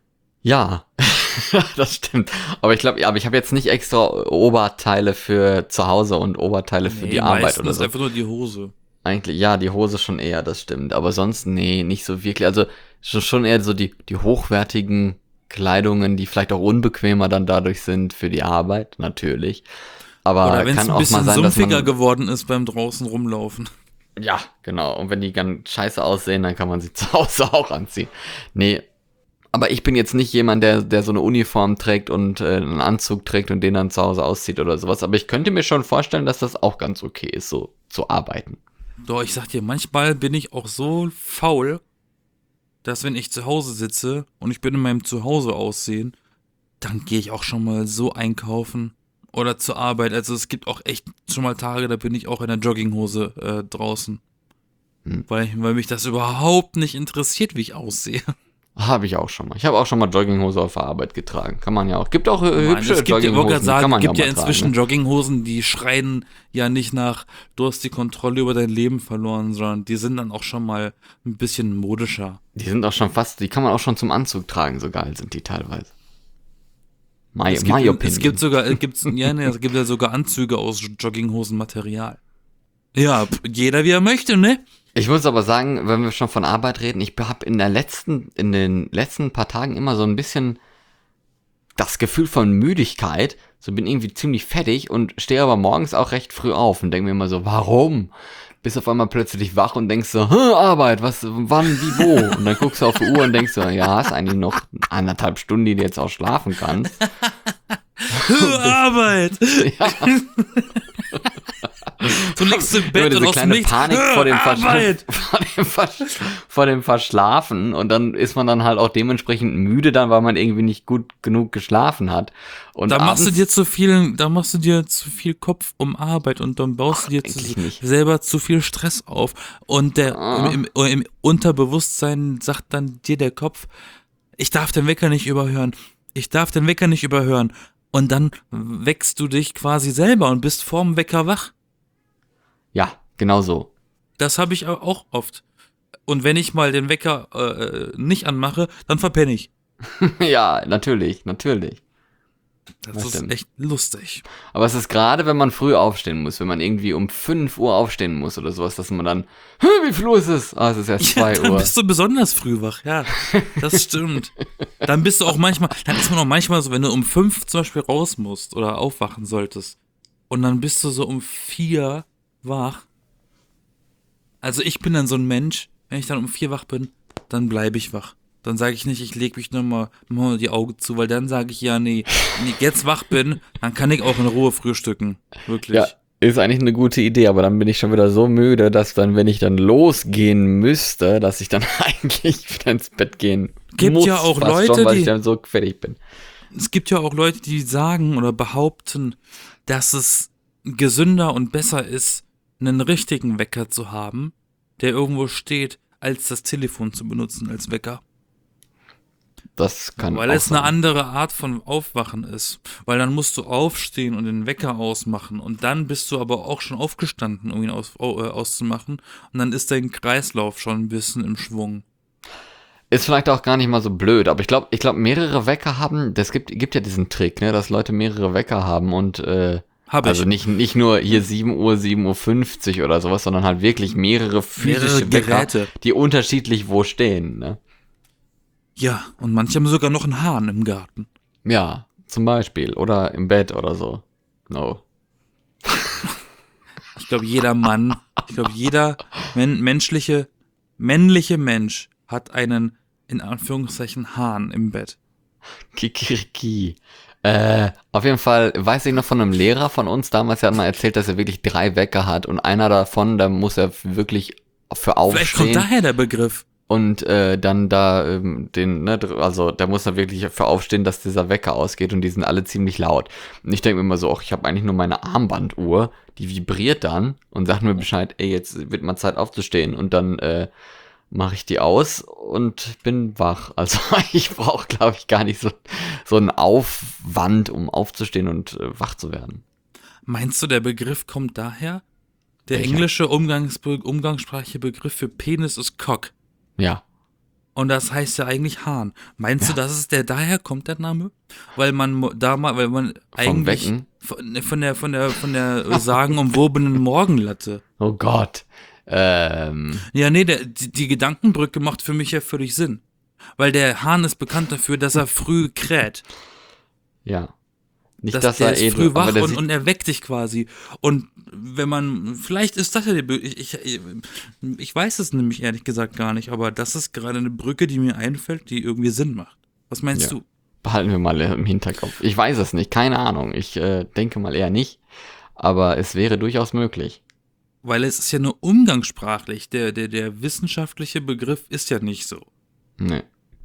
ja, das stimmt. Aber ich glaube, aber ich habe jetzt nicht extra Oberteile für zu Hause und Oberteile für die Arbeit
meistens
oder
ist
so.
einfach nur die Hose.
Eigentlich, ja, die Hose schon eher, das stimmt. Aber sonst, nee, nicht so wirklich. Also schon, schon eher so die, die hochwertigen Kleidungen, die vielleicht auch unbequemer dann dadurch sind für die Arbeit, natürlich. Aber
Oder wenn es
kann
ein
auch mal
bisschen
sein, dass
sumpfiger
man,
geworden ist beim draußen rumlaufen.
ja, genau. Und wenn die ganz scheiße aussehen, dann kann man sie zu Hause auch anziehen. Nee. Aber ich bin jetzt nicht jemand, der, der so eine Uniform trägt und äh, einen Anzug trägt und den dann zu Hause auszieht oder sowas. Aber ich könnte mir schon vorstellen, dass das auch ganz okay ist, so zu arbeiten.
Doch, ich sag dir, manchmal bin ich auch so faul, dass wenn ich zu Hause sitze und ich bin in meinem Zuhause aussehen, dann gehe ich auch schon mal so einkaufen oder zur Arbeit. Also es gibt auch echt schon mal Tage, da bin ich auch in der Jogginghose äh, draußen.
Hm.
Weil, weil mich das überhaupt nicht interessiert, wie ich aussehe.
Habe ich auch schon mal. Ich habe auch schon mal Jogginghose auf der Arbeit getragen. Kann man ja auch. Gibt auch äh,
Mann,
hübsche
es gibt ja, wollte
Jogginghosen,
gerade
die
sagen,
kann man
gibt ja
ja auch mal
inzwischen
tragen, ne?
Jogginghosen, die schreien ja nicht nach, du hast die Kontrolle über dein Leben verloren, sondern die sind dann auch schon mal ein bisschen modischer.
Die sind auch schon fast, die kann man auch schon zum Anzug tragen, so geil sind die teilweise. My,
Es
my
gibt,
opinion.
es gibt sogar, es gibt, ja, ne, es gibt ja sogar Anzüge aus Jogginghosenmaterial. Ja, p- jeder wie er möchte, ne?
Ich muss aber sagen, wenn wir schon von Arbeit reden, ich habe in der letzten, in den letzten paar Tagen immer so ein bisschen das Gefühl von Müdigkeit, so bin irgendwie ziemlich fertig und stehe aber morgens auch recht früh auf und denke mir immer so, warum? Bist auf einmal plötzlich wach und denkst so, "Hä, Arbeit, was, wann, wie, wo?" Und dann guckst du auf die Uhr und denkst so, ja, hast eigentlich noch eineinhalb Stunden, die du jetzt auch schlafen kannst.
Arbeit!
Ja.
Du liegst im
Immer
Bett
diese
und aus dem
kleine
Nichts,
Panik vor dem, Versch
Arbeit!
vor, dem Versch vor dem Verschlafen und dann ist man dann halt auch dementsprechend müde dann, weil man irgendwie nicht gut genug geschlafen hat. Und
Da machst du
abends-
dir zu viel, da machst du dir zu viel Kopf um Arbeit und dann baust
Ach,
du dir zu,
eigentlich nicht.
selber zu viel Stress auf. Und der
Ah.
im, im, im Unterbewusstsein sagt dann dir der Kopf, ich darf den Wecker nicht überhören. Ich darf den Wecker nicht überhören. Und dann weckst du dich quasi selber und bist vorm Wecker wach.
Ja, genau so.
Das habe ich auch oft. Und wenn ich mal den Wecker äh, nicht anmache, dann verpenne ich.
Ja, natürlich, natürlich.
Das,
Das
ist
stimmt.
echt lustig.
Aber es ist gerade, wenn man früh aufstehen muss, wenn man irgendwie um fünf Uhr aufstehen muss oder sowas, dass man dann, "Hä, wie viel Uhr ist es? Ah, es ist erst zwei
Ja, dann
Uhr.
bist du besonders früh wach, ja. Das stimmt. Dann bist du auch manchmal, dann ist man auch manchmal so, wenn du um fünf zum Beispiel raus musst oder aufwachen solltest und dann bist du so um vier wach. Also ich bin dann so ein Mensch, wenn ich dann um vier wach bin, dann bleibe ich wach. Dann sage ich nicht, ich lege mich nochmal mal die Augen zu, weil dann sage ich ja, nee, wenn ich jetzt wach bin, dann kann ich auch in Ruhe frühstücken. Wirklich.
Ja, ist eigentlich eine gute Idee, aber dann bin ich schon wieder so müde, dass dann, wenn ich dann losgehen müsste, dass ich dann eigentlich wieder ins Bett gehen
Gibt
muss.
ja auch
fast
Leute,
schon, weil
die-
ich dann so fertig bin.
Es gibt ja auch Leute, die sagen oder behaupten, dass es gesünder und besser ist, einen richtigen Wecker zu haben, der irgendwo steht, als das Telefon zu benutzen als Wecker.
Das kann
Weil
auch
es eine
sein.
andere Art von Aufwachen ist. Weil dann musst du aufstehen und den Wecker ausmachen und dann bist du aber auch schon aufgestanden, um ihn aus, äh, auszumachen und dann ist dein Kreislauf schon ein bisschen im Schwung.
Ist vielleicht auch gar nicht mal so blöd, aber ich glaube, ich glaube, mehrere Wecker haben, das gibt, gibt ja diesen Trick, ne, dass Leute mehrere Wecker haben und äh,
Hab ich.
also nicht, nicht nur hier sieben Uhr, sieben Uhr fünfzig oder sowas, sondern halt wirklich mehrere physische
Mehrere
Wecker,
Geräte.
die unterschiedlich wo stehen, ne?
Ja, und manche haben sogar noch einen Hahn im Garten.
Ja, zum Beispiel. Oder im Bett oder so. No.
Ich glaube, jeder Mann, ich glaube, jeder men menschliche, männliche Mensch hat einen, in Anführungszeichen, Hahn im Bett.
Kikiriki. Äh, auf jeden Fall weiß ich noch von einem Lehrer von uns damals, der hat mal erzählt, dass er wirklich drei Wecker hat und einer davon, da muss er wirklich für
Vielleicht kommt
aufstehen
daher der Begriff.
und äh, dann da ähm, den, ne, dr- also da muss er wirklich für aufstehen, dass dieser Wecker ausgeht und die sind alle ziemlich laut. Und ich denke mir immer so, ach, ich habe eigentlich nur meine Armbanduhr, die vibriert dann und sagt mir Bescheid, ey, jetzt wird mal Zeit aufzustehen und dann äh, mache ich die aus und bin wach. Also ich brauche, glaube ich, gar nicht so, so einen Aufwand, um aufzustehen und äh, wach zu werden.
Meinst du, der Begriff kommt daher? Der
Welcher?
englische Umgangsbe umgangssprachliche Begriff für Penis ist Cock.
Ja.
Und das heißt ja eigentlich Hahn. Meinst
Ja.
du, dass es der daher kommt, der Name? Weil man mo- da mal, weil man
Vom
eigentlich
Wecken?
von, von der von der von der sagenumwobenen Morgenlatte.
Oh Gott. Ähm,
Ja, nee, der, die, die Gedankenbrücke macht für mich ja völlig Sinn. Weil der Hahn ist bekannt dafür, dass er früh kräht.
ja. Nicht,
Dass
dass
der
er
ist
edel,
früh
aber
wach
der
und,
sieht,
und er weckt dich quasi. Und wenn man, vielleicht ist das ja die Brücke, ich, ich, ich weiß es nämlich ehrlich gesagt gar nicht, aber das ist gerade eine Brücke, die mir einfällt, die irgendwie Sinn macht. Was meinst
Ja.
du?
behalten wir mal im Hinterkopf. Ich weiß es nicht, keine Ahnung. Ich äh, denke mal eher nicht, aber es wäre durchaus möglich.
Weil es ist ja nur umgangssprachlich. Der, der, der wissenschaftliche Begriff ist ja nicht so.
Nee.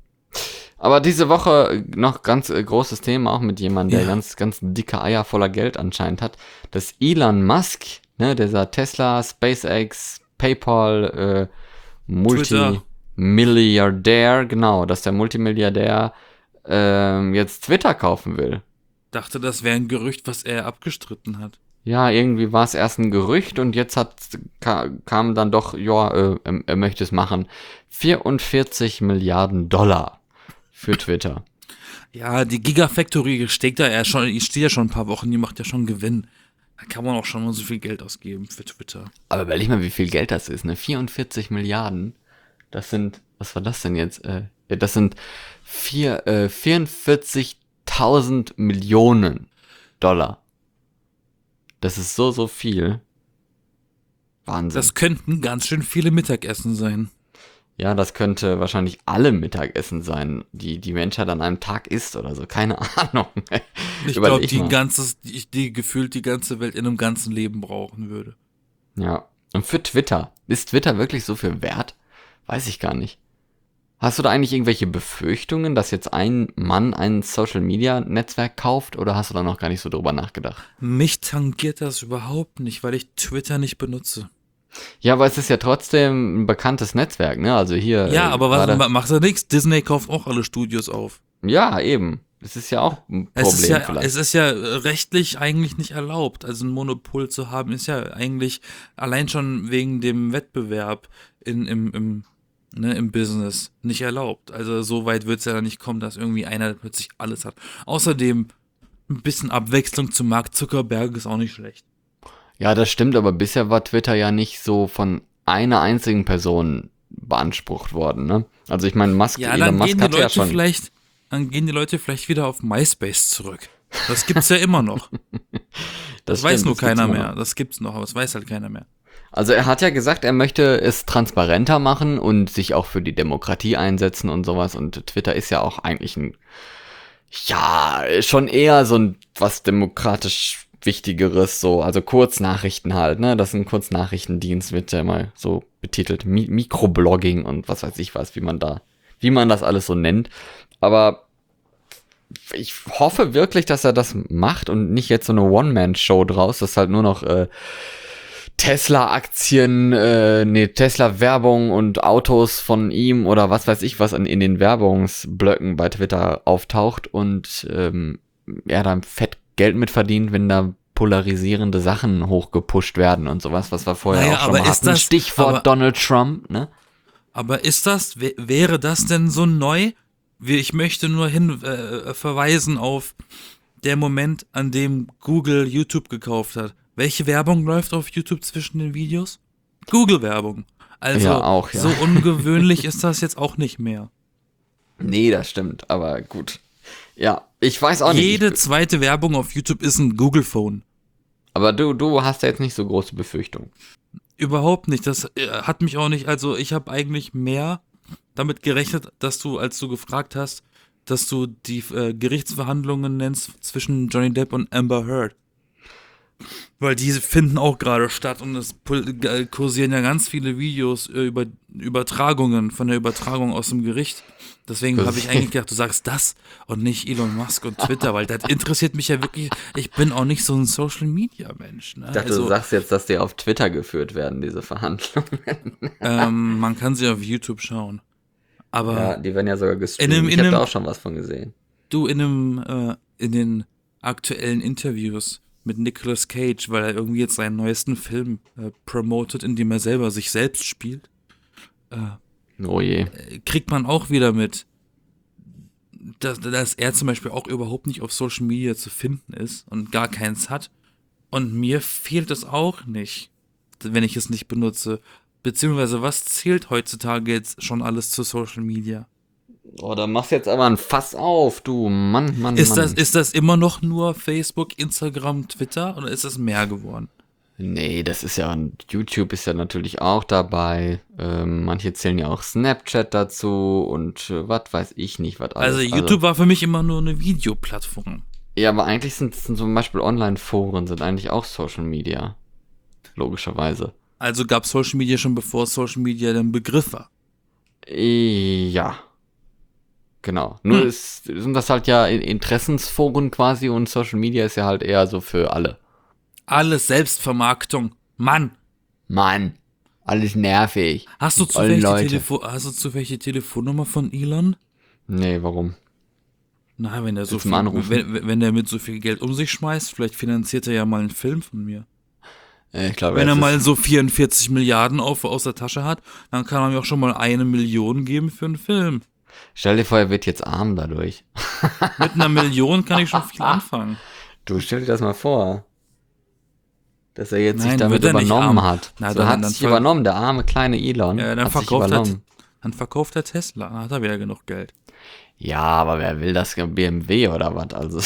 Aber diese Woche noch ganz äh, großes Thema, auch mit jemandem, der
Ja.
ganz, ganz dicke Eier voller Geld anscheinend hat, dass Elon Musk, ne, dieser Tesla, SpaceX, PayPal, äh,
Twitter.
Multimilliardär, genau, dass der Multimilliardär ähm, jetzt Twitter kaufen will.
Dachte, das wäre ein Gerücht, was er abgestritten hat.
Ja, irgendwie war es erst ein Gerücht und jetzt hat, ka, kam dann doch, ja, äh, er, er möchte es machen. vierundvierzig Milliarden Dollar für Twitter.
Ja, die Gigafactory steht da ja schon, die steht ja schon ein paar Wochen, die macht ja schon Gewinn. Da kann man auch schon mal so viel Geld ausgeben für Twitter.
Aber überleg mal, wie viel Geld das ist, ne? vierundvierzig Milliarden. Das sind, was war das denn jetzt? Äh, das sind vier, äh, vierundvierzigtausend tausend Millionen Dollar. Das ist so, so viel. Wahnsinn.
Das könnten ganz schön viele Mittagessen sein.
Ja, das könnte wahrscheinlich alle Mittagessen sein, die die Menschheit an einem Tag isst oder so. Keine Ahnung.
Ich glaube, die, ganzes, die, die gefühlt die ganze Welt in einem ganzen Leben brauchen würde.
Ja, und für Twitter. Ist Twitter wirklich so viel wert? Weiß ich gar nicht. Hast du da eigentlich irgendwelche Befürchtungen, dass jetzt ein Mann ein Social-Media-Netzwerk kauft, oder hast du da noch gar nicht so drüber nachgedacht?
Mich tangiert das überhaupt nicht, weil ich Twitter nicht benutze.
Ja, aber es ist ja trotzdem ein bekanntes Netzwerk, ne? Also hier.
Ja,
äh,
aber was
gerade-
macht er nichts? Disney kauft auch alle Studios auf.
Ja, eben. Es ist ja auch ein Problem
Es ist ja,
vielleicht.
es ist ja rechtlich eigentlich nicht erlaubt. Also ein Monopol zu haben, ist ja eigentlich allein schon wegen dem Wettbewerb in, im, im, ne, im Business nicht erlaubt. Also so weit wird es ja dann nicht kommen, dass irgendwie einer plötzlich alles hat. Außerdem ein bisschen Abwechslung zu Mark Zuckerberg ist auch nicht schlecht.
Ja, das stimmt, aber bisher war Twitter ja nicht so von einer einzigen Person beansprucht worden, ne? Also ich meine, Musk,
Ja,
Elon
dann
Musk
gehen die
hatte ja
Leute
schon.
vielleicht, dann gehen die Leute vielleicht wieder auf MySpace zurück. Das gibt's ja immer noch. Das, weiß
stimmt,
nur
das gibt's
keiner
immer
mehr.
noch.
Das gibt's noch, aber das weiß halt keiner mehr.
Also er hat ja gesagt, er möchte es transparenter machen und sich auch für die Demokratie einsetzen und sowas. Und Twitter ist ja auch eigentlich ein, ja, schon eher so ein was demokratisch Wichtigeres, so, also Kurznachrichten halt, ne? Das ist ein Kurznachrichtendienst, wird ja mal so betitelt. Mi- Mikroblogging und was weiß ich was, wie man da, wie man das alles so nennt. Aber ich hoffe wirklich, dass er das macht und nicht jetzt so eine One-Man-Show draus, dass halt nur noch äh, Tesla-Aktien, äh, nee, Tesla-Werbung und Autos von ihm oder was weiß ich was in, in den Werbungsblöcken bei Twitter auftaucht und ähm, er dann fett Geld mit verdient, wenn da polarisierende Sachen hochgepusht werden und sowas, was wir vorher
Naja,
auch schon
aber
mal
ist
hatten.
das-
Stichwort
aber-
Donald Trump, ne?
Aber ist das, wä- wäre das denn so neu? Wie- Ich möchte nur hin äh, verweisen auf der Moment, an dem Google YouTube gekauft hat. Welche Werbung läuft auf YouTube zwischen den Videos? Google-Werbung. Also
Ja, auch, ja.
so ungewöhnlich ist das jetzt auch nicht mehr.
Nee, das stimmt, aber gut. Ja, ich weiß auch nicht.
Jede
Ich,
zweite Werbung auf YouTube ist ein Google-Phone.
aber du, du hast ja jetzt nicht so große Befürchtungen.
Überhaupt nicht. Das äh, hat mich auch nicht, also ich habe eigentlich mehr damit gerechnet, dass du, als du gefragt hast, dass du die äh, Gerichtsverhandlungen nennst zwischen Johnny Depp und Amber Heard. Weil diese finden auch gerade statt und es pul- äh, kursieren ja ganz viele Videos äh, über Übertragungen, von der Übertragung aus dem Gericht. Deswegen habe ich eigentlich gedacht, du sagst das und nicht Elon Musk und Twitter, weil das interessiert mich ja wirklich. Ich bin auch nicht so ein Social-Media-Mensch. Ne?
Ich dachte,
Also,
du sagst jetzt, dass die auf Twitter geführt werden, diese Verhandlungen.
ähm, man kann sie auf YouTube schauen. Aber
Ja, die werden ja sogar gestreamt.
In einem-
ich
in
habe da
einem-
auch schon was von gesehen.
du in einem, äh, in den aktuellen Interviews mit Nicolas Cage, weil er irgendwie jetzt seinen neuesten Film äh, promotet, in dem er selber sich selbst spielt,
Oh je.
äh, kriegt man auch wieder mit, dass, dass er zum Beispiel auch überhaupt nicht auf Social Media zu finden ist und gar keins hat. Und mir fehlt es auch nicht, wenn ich es nicht benutze. Beziehungsweise, was zählt heutzutage jetzt schon alles zu Social Media?
Oh, da machst du jetzt aber ein Fass auf, du Mann, Mann,
Ist
Mann.
das, ist das immer noch nur Facebook, Instagram, Twitter oder ist es mehr geworden?
Nee, das ist ja, YouTube ist ja natürlich auch dabei. Ähm, manche zählen ja auch Snapchat dazu und äh, was weiß ich nicht, was alles.
Also YouTube war für mich immer nur eine Videoplattform.
Ja, aber eigentlich sind, sind zum Beispiel Online-Foren sind eigentlich auch Social Media. Logischerweise.
Also gab Social Media schon bevor Social Media der Begriff war.
Ja. Genau. Nur
Hm.
ist, sind das halt ja Interessensforen quasi und Social Media ist ja halt eher so für alle.
Alles Selbstvermarktung. Mann,
Mann, alles nervig.
hast du
Mit allen
zufällig die,
Leute.
Telefo hast du zufällig die Telefonnummer von Elon?
Nee, warum?
Na, wenn der so
Willst du
viel,
mal anrufen?
wenn, wenn der mit so viel Geld um sich schmeißt, vielleicht finanziert er ja mal einen Film von mir.
Äh, Ich glaube,
Wenn er
jetzt
mal
ist-
so vierundvierzig Milliarden auf, aus der Tasche hat, dann kann er mir auch schon mal eine Million geben für einen Film.
Stell dir vor, er wird jetzt arm dadurch.
Mit einer Million kann ich schon viel anfangen.
Du stell dir das mal vor. Dass er jetzt sich
Nein,
damit
wird er nicht
übernommen
arm.
hat.
Na,
so
dann-
hat
dann
sich
ver-
übernommen, der arme kleine Elon.
Ja, dann
hat sich
verkauft er,
übernommen.
dann verkauft er Tesla, dann hat er wieder genug Geld.
Ja, aber wer will das? B M W oder was? Also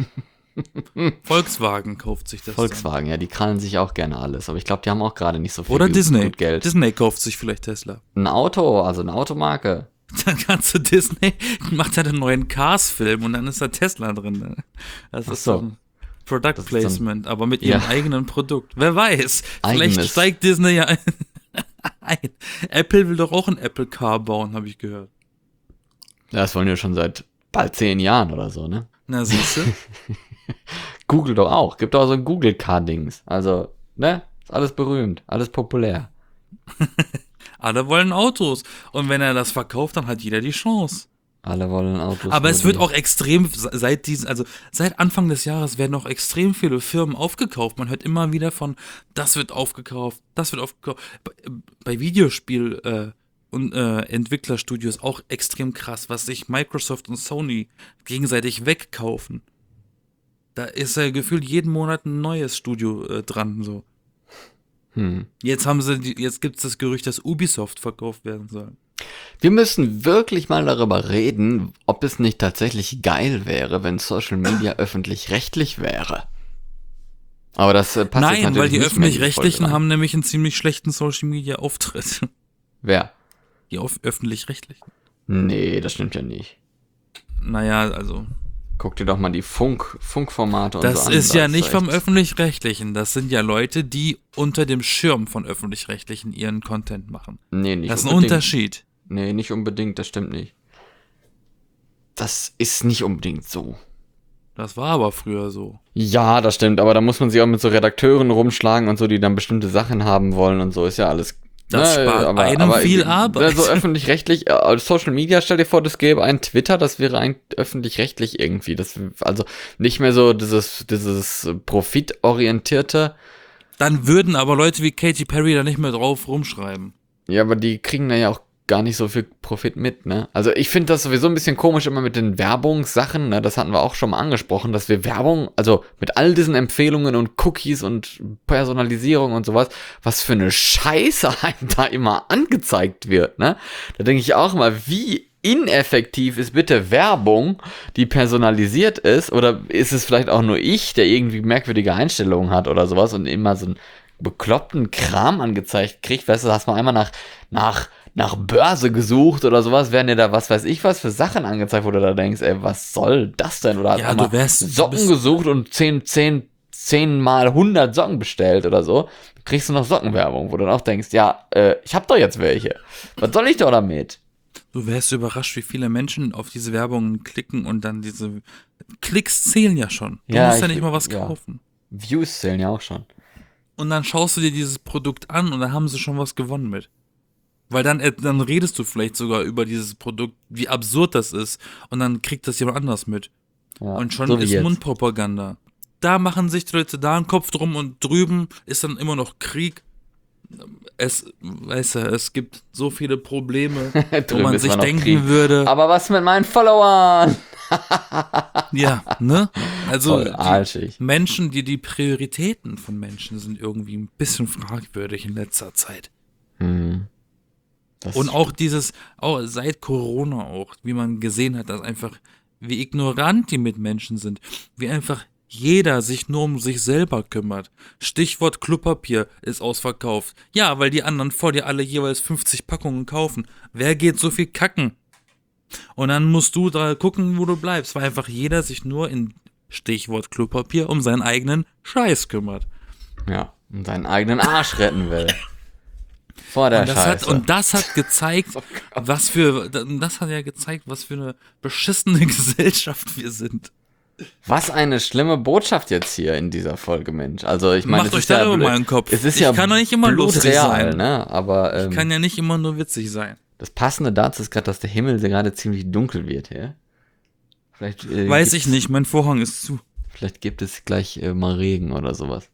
Volkswagen kauft sich das.
Volkswagen, ja, die krallen sich auch gerne alles. Aber ich glaube, die haben auch gerade nicht so viel
Oder
gut,
Disney.
gut Geld.
Disney kauft sich vielleicht Tesla.
Ein Auto, also eine Automarke.
Dann kannst du Disney, macht ja den neuen Cars-Film und dann ist da Tesla drin. Ne? Das
Ach
ist
so.
so ein Product
Das ist so ein-
Placement, aber mit ihrem
Ja.
eigenen Produkt. Wer weiß, vielleicht
Eigenes.
steigt Disney ja ein. ein. Apple will doch auch ein Apple Car bauen, habe ich gehört.
Ja, das wollen wir schon seit bald zehn Jahren oder so, ne?
Na, siehst du?
Google doch auch. Gibt auch so ein Google-Car-Dings. Also, ne? Ist alles berühmt, alles populär.
Alle wollen Autos. Und wenn er das verkauft, dann hat jeder die Chance.
Alle wollen Autos.
Aber es
nur
wird
die-
auch extrem, seit diesen, also seit Anfang des Jahres werden auch extrem viele Firmen aufgekauft. Man hört immer wieder von, das wird aufgekauft, das wird aufgekauft. Bei, bei Videospiel äh, und äh, Entwicklerstudios auch extrem krass, was sich Microsoft und Sony gegenseitig wegkaufen. Da ist ja gefühlt jeden Monat ein neues Studio äh, dran. So.
Hm.
Jetzt haben sie, die- jetzt gibt es das Gerücht, dass Ubisoft verkauft werden soll.
Wir müssen wirklich mal darüber reden, ob es nicht tatsächlich geil wäre, wenn Social Media öffentlich-rechtlich wäre. Aber das äh, passt jetzt
Nein, weil
natürlich
die
nicht mehr in die
Öffentlich-Rechtlichen
Folge rein.
haben nämlich einen ziemlich schlechten Social-Media-Auftritt.
Wer?
Die auf Öffentlich-Rechtlichen.
Nee, das stimmt ja nicht.
Naja, also,
Guck dir doch mal die Funk, Funkformate und
das
so an.
ist ja
das
nicht vom
echt-
Öffentlich-Rechtlichen. Das sind ja Leute, die unter dem Schirm von Öffentlich-Rechtlichen ihren Content machen.
Nee, nicht
Das ist ein
unbedingt.
Unterschied.
Nee, nicht unbedingt, das stimmt nicht. Das ist nicht unbedingt so.
Das war aber früher so.
Ja, das stimmt, aber da muss man sich auch mit so Redakteuren rumschlagen und so, die dann bestimmte Sachen haben wollen und so, ist ja alles.
Das spart einem viel Arbeit.
So öffentlich-rechtlich, äh, Social Media, stell dir vor, das gäbe ein Twitter, das wäre ein öffentlich-rechtlich irgendwie. Das, also nicht mehr so dieses, dieses profitorientierte.
Dann würden aber Leute wie Katy Perry da nicht mehr drauf rumschreiben.
Ja, aber die kriegen da ja auch gar nicht so viel Profit mit, ne? Also ich finde das sowieso ein bisschen komisch immer mit den Werbungssachen, ne? Das hatten wir auch schon mal angesprochen, dass wir Werbung, also mit all diesen Empfehlungen und Cookies und Personalisierung und sowas, was für eine Scheiße einem da immer angezeigt wird, ne? Da denke ich auch mal, wie ineffektiv ist bitte Werbung, die personalisiert ist, oder ist es vielleicht auch nur ich, der irgendwie merkwürdige Einstellungen hat oder sowas und immer so einen bekloppten Kram angezeigt kriegt, weißt du, hast mal einmal nach, nach, nach Börse gesucht oder sowas, werden dir da was weiß ich was für Sachen angezeigt, wo du da denkst, ey, was soll das denn? Oder hast
Ja,
einmal
du wärst- du
Socken
bist-
gesucht und zehn, zehn, zehn mal hundert Socken bestellt oder so, kriegst du noch Sockenwerbung, wo du dann auch denkst, ja, äh, ich hab doch jetzt welche. Was soll ich doch damit?
Du wärst überrascht, wie viele Menschen auf diese Werbungen klicken und dann diese Klicks zählen ja schon. Du
Ja,
musst ja
ich-
nicht mal was
ja.
kaufen.
Views zählen ja auch schon.
Und dann schaust du dir dieses Produkt an und dann haben sie schon was gewonnen mit. Weil dann, äh, dann redest du vielleicht sogar über dieses Produkt, wie absurd das ist. Und dann kriegt das jemand anders mit.
Ja,
Und schon
so wie
ist
jetzt.
Mundpropaganda. Da machen sich die Leute da einen Kopf drum und drüben ist dann immer noch Krieg. Es, weißt du, es gibt so viele Probleme, wo
Drüben
man
ist
sich
immer noch
denken
Krieg.
würde,
Aber was mit meinen Followern?
ja, ne? Also
Voll arschig.
die Menschen, die die Prioritäten von Menschen sind irgendwie ein bisschen fragwürdig in letzter Zeit.
Hm. Das
Und auch dieses, auch seit Corona auch, wie man gesehen hat, dass einfach, wie ignorant die Mitmenschen sind, wie einfach jeder sich nur um sich selber kümmert. Stichwort Klopapier ist ausverkauft. Ja, weil die anderen vor dir alle jeweils fünfzig Packungen kaufen. Wer geht so viel kacken? Und dann musst du da gucken, wo du bleibst, weil einfach jeder sich nur in Stichwort Klopapier um seinen eigenen Scheiß kümmert.
Ja, und seinen eigenen Arsch retten will. Vor der
Und das, hat,
Scheiße.
und das hat gezeigt, was für, das hat ja gezeigt, was für eine beschissene Gesellschaft wir sind.
Was eine schlimme Botschaft jetzt hier in dieser Folge, Mensch. Also ich meine,
Macht
es
euch
ist ja
darüber
blöd-
mal einen Kopf.
Es ist
Ich
ja
kann doch nicht immer lustig
blutreal,
sein.
ne? Aber ähm,
Kann ja nicht immer nur witzig sein.
das Passende dazu ist gerade, dass der Himmel gerade ziemlich dunkel wird hier. Vielleicht, äh,
Weiß
gibt's-
ich nicht, mein Vorhang ist zu.
Vielleicht gibt es gleich äh, mal Regen oder sowas.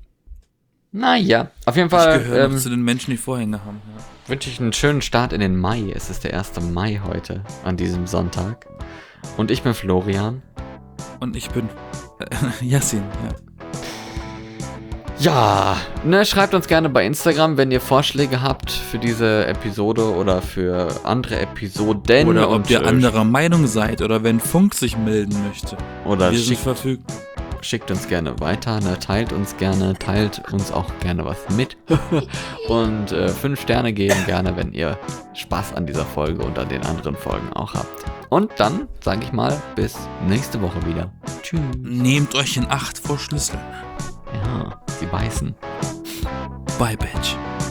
Naja, auf jeden
Ich
Fall
gehöre
ähm,
noch zu den Menschen, die Vorhänge haben. Ja.
wünsche ich einen schönen Start in den Mai. Es ist der erste Mai heute, an diesem Sonntag. Und ich bin Florian.
Und ich bin äh, Yassin, ja.
Ja, ne, schreibt uns gerne bei Instagram, wenn ihr Vorschläge habt für diese Episode oder für andere Episoden.
Oder ob
und,
ihr
äh,
anderer Meinung seid oder wenn Funk sich melden möchte.
Oder
Wir sind
schickt,
verfügbar.
schickt uns gerne weiter, ne, teilt uns gerne, teilt uns auch gerne was mit. Und äh, fünf Sterne geben gerne, wenn ihr Spaß an dieser Folge und an den anderen Folgen auch habt. Und dann, sage ich mal, bis nächste Woche wieder. Tschüss.
Nehmt euch in Acht vor Schlüsseln.
Ja, sie beißen.
Bye, Bitch.